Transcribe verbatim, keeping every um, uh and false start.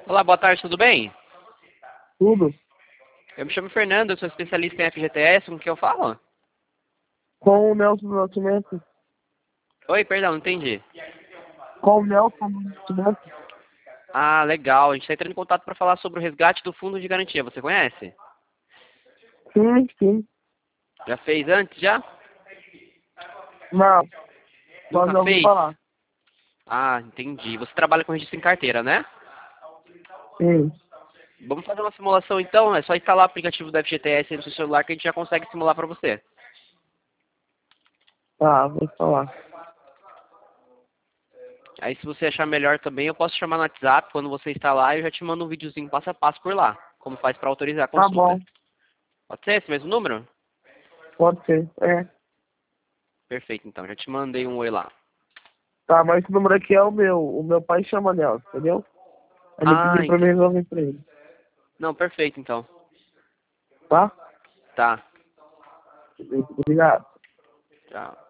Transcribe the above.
Olá, boa tarde, tudo bem? Tudo? Eu me chamo Fernando, eu sou especialista em F G T S, com quem eu falo? Com o Nelson do Nascimento? Oi, perdão, não entendi. Com o Nelson do Nascimento? Ah, legal, a gente está entrando em contato para falar sobre o resgate do fundo de garantia, você conhece? Sim, sim. Já fez antes, já? Não, só Nunca já ouvi fez? falar. Ah, entendi. Você trabalha com registro em carteira, né? Sim. Vamos fazer uma simulação então, é só instalar o aplicativo do F G T S aí no seu celular que a gente já consegue simular para você. Tá, vou falar. Aí se você achar melhor também, eu posso chamar no WhatsApp, quando você instalar, eu já te mando um videozinho passo a passo por lá, como faz para autorizar a Tá consulta. bom, Pode ser esse mesmo número? pode ser. É. Perfeito, então, já te mandei um oi lá. Tá, mas esse número aqui é o meu. O meu pai chama Nelson, entendeu? Ele Ah, pediu pra mim entendi. resolver pra ele. Não, perfeito então. Tá? Tá, Obrigado. tchau.